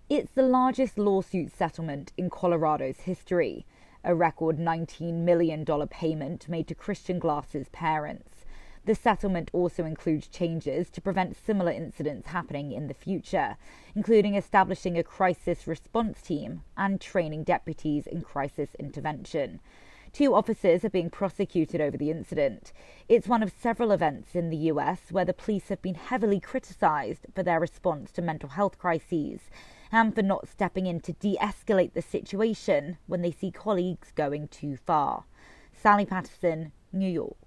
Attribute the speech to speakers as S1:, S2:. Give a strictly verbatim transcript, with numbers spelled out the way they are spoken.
S1: It's the largest lawsuit settlement in Colorado's history, a record nineteen million dollars payment made to Christian Glass's parents. The settlement also includes changes to prevent similar incidents happening in the future, including establishing a crisis response team and training deputies in crisis intervention. Two officers are being prosecuted over the incident. It's one of several events in the U S where the police have been heavily criticized for their response to mental health crises and for not stepping in to de-escalate the situation when they see colleagues going too far. Sally Patterson, New York.